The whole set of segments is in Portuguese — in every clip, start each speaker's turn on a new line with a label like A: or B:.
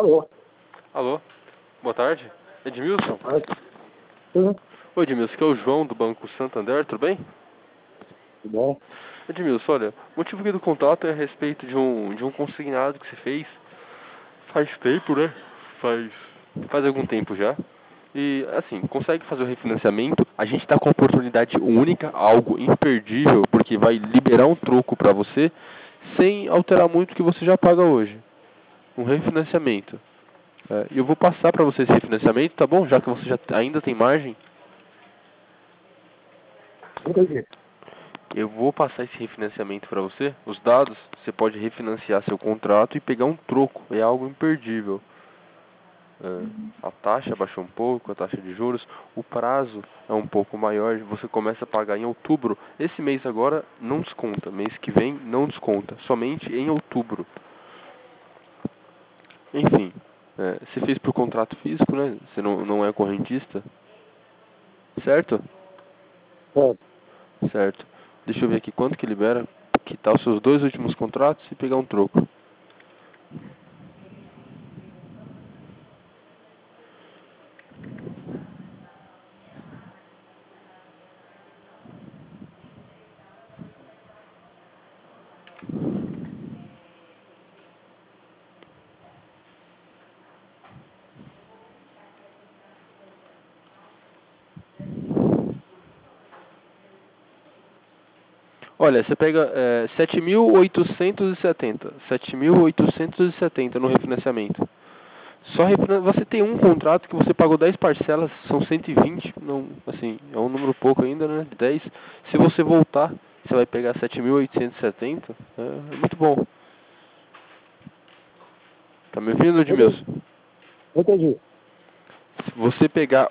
A: Alô?
B: Alô, boa tarde. Edmilson?
A: Sim,
B: Oi, Edmilson, que é o João do Banco Santander, tudo bem?
A: tudo bom?
B: Edmilson, olha, o motivo aqui do contato é a respeito de um consignado que você fez faz tempo, né? Faz algum tempo já. E, assim, consegue fazer o refinanciamento, a gente está com uma oportunidade única, algo imperdível, porque vai liberar um troco para você, sem alterar muito o que você já paga hoje. Um refinanciamento. E eu vou passar para você esse refinanciamento, tá bom? Já que você já ainda tem margem.
A: Entendi.
B: Eu vou passar esse refinanciamento para você. Os dados, você pode refinanciar seu contrato e pegar um troco. É algo imperdível. A taxa baixou um pouco, a taxa de juros. O prazo é um pouco maior. Você começa a pagar em outubro. Esse mês agora não desconta. Mês que vem não desconta. Somente em outubro. Enfim, você fez por contrato físico, né? Você não é correntista. Certo?
A: Certo.
B: Certo. Deixa eu ver aqui quanto que libera. Quitar os seus dois últimos contratos e pegar um troco. Olha, você pega 7.870 no refinanciamento. Você tem um contrato que você pagou 10 parcelas, são 120, não, assim, é um número pouco ainda, né, de 10. Se você voltar, você vai pegar 7.870, é muito bom. Tá me ouvindo, Edmilson?
A: Entendi.
B: Se você pegar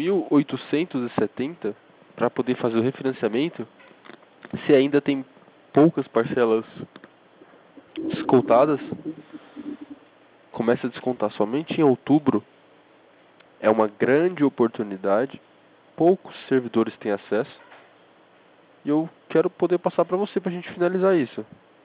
B: 8.870 para poder fazer o refinanciamento, você ainda tem poucas parcelas descontadas, começa a descontar somente em outubro. É uma grande oportunidade, poucos servidores têm acesso, e eu quero poder passar para você para a gente finalizar isso.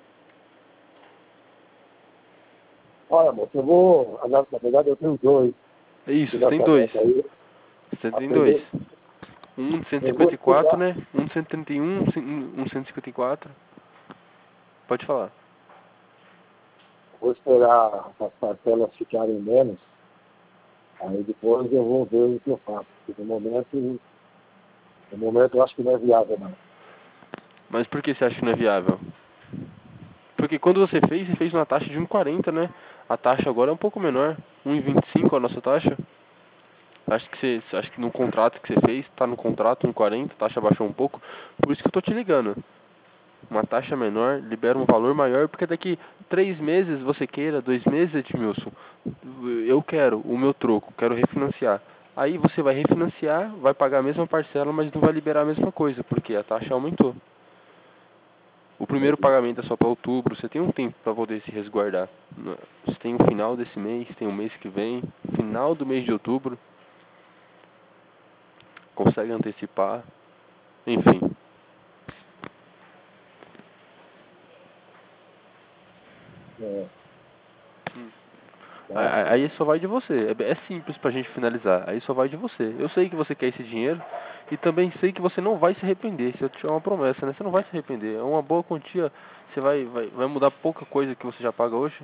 A: Olha, moço, eu vou. Na verdade, eu tenho dois
B: É isso, você tem dois.
A: financiamentos aí.
B: Você tem dois.
A: Aprender.
B: Um de
A: Eu vou
B: 154,
A: esperar.
B: né? Um de 131, um de 154. Pode falar.
A: Vou esperar as parcelas ficarem menos. Aí depois eu vou ver o que eu faço. Porque no momento eu acho que não é viável, não.
B: Mas por que você acha que não é viável? Porque quando você fez uma taxa de 1,40, né? A taxa agora é um pouco menor. 1,25 a nossa taxa. Acho que no contrato que você fez, tá no contrato 1,40, a taxa baixou um pouco. Por isso que eu tô te ligando. Uma taxa menor, libera um valor maior, porque daqui 3 meses você queira, 2 meses, Edmilson, eu quero o meu troco, quero refinanciar. Aí você vai refinanciar, vai pagar a mesma parcela, mas não vai liberar a mesma coisa, porque a taxa aumentou. O primeiro
A: Entendi.
B: pagamento é só para outubro, você tem um tempo para poder se resguardar. Você tem o final desse mês, tem o mês que vem, final do mês de outubro, consegue antecipar, enfim.
A: É, tá.
B: Aí só vai de você. É simples pra gente finalizar. Aí só vai de você. Eu sei que você quer esse dinheiro e também sei que você não vai se arrepender. Se eu te tiver uma promessa, né? Você não vai se arrepender. É uma boa quantia. Você vai mudar pouca coisa que você já paga hoje.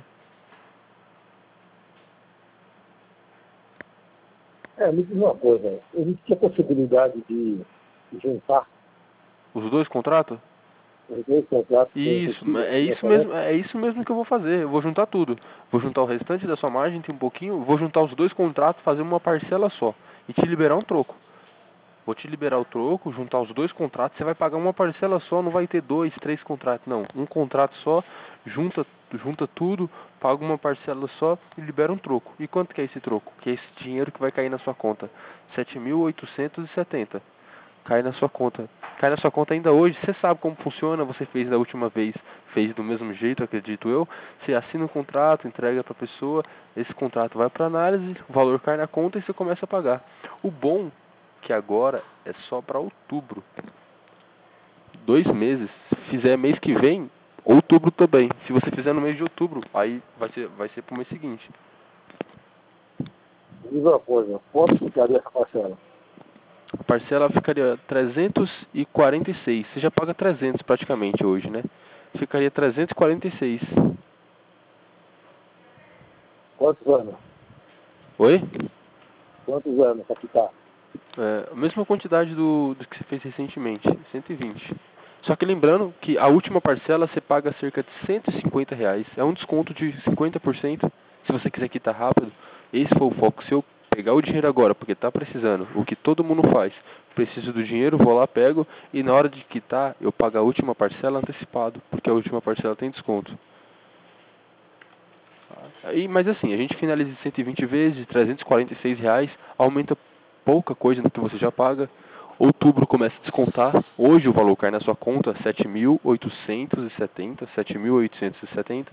A: Me diz uma coisa. Existe a possibilidade de juntar
B: Os dois contratos?
A: os dois contratos com o
B: Isso,
A: recibo de financiamento?
B: é isso mesmo que eu vou fazer. Eu vou juntar tudo. Vou juntar o restante da sua margem, tem um pouquinho. Vou juntar os dois contratos, fazer uma parcela só e te liberar um troco. Vou te liberar o troco, juntar os dois contratos, você vai pagar uma parcela só, não vai ter 2, 3 contratos, não. Um contrato só, junta tudo, paga uma parcela só e libera um troco. E quanto que é esse troco? Que é esse dinheiro que vai cair na sua conta? 7.870. Cai na sua conta. Cai na sua conta ainda hoje. Você sabe como funciona, você fez da última vez, fez do mesmo jeito, acredito eu. Você assina o contrato, entrega para a pessoa, esse contrato vai para análise, o valor cai na conta e você começa a pagar. O bom que agora é só para outubro. 2 meses. Se fizer mês que vem, outubro também. Se você fizer no mês de outubro, aí vai ser pro mês seguinte.
A: Diz uma coisa, quanto ficaria essa parcela?
B: A parcela ficaria 346. Você já paga 300 praticamente hoje, né? Ficaria 346.
A: Quantos anos?
B: Oi?
A: Quantos anos para quitar?
B: A mesma quantidade do que você fez recentemente, 120. Só que lembrando que a última parcela você paga cerca de R$ 150. É um desconto de 50%. Se você quiser quitar rápido, esse foi o foco. Se eu pegar o dinheiro agora, porque está precisando, o que todo mundo faz, preciso do dinheiro, vou lá, pego, e na hora de quitar, eu pago a última parcela antecipado, porque a última parcela tem desconto. Mas assim, a gente finaliza 120 vezes, R$ 346, aumenta pouca coisa do que você já paga. Outubro começa a descontar. Hoje o valor cai na sua conta 7.870, 7.870.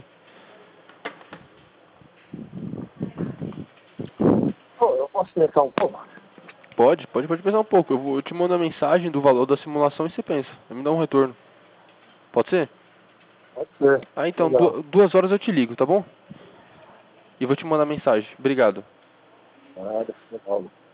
A: Pô, eu posso pensar um pouco?
B: Pode pensar um pouco. Eu te mando a mensagem do valor da simulação e você pensa. Me dá um retorno. Pode ser?
A: Pode ser.
B: Ah, então,
A: Legal.
B: 2 horas eu te ligo, tá bom? E vou te mandar mensagem. Obrigado.
A: Nada, São Paulo.